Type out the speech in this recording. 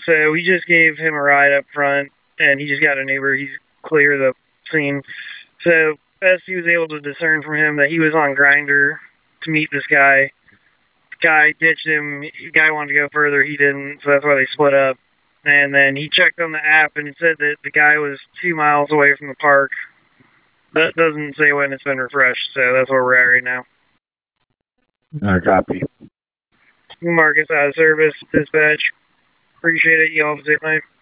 So we just gave him a ride up front, and he just got an Uber. He's clear of the scene. So SC was able to discern from him that he was on Grinder to meet this guy. The guy ditched him. The guy wanted to go further. He didn't, so that's why they split up. And then he checked on the app, and it said that the guy was 2 miles away from the park. That doesn't say when it's been refreshed, so that's where we're at right now. I copy. Marcus out of service, dispatch. Appreciate it. You all have a safe night.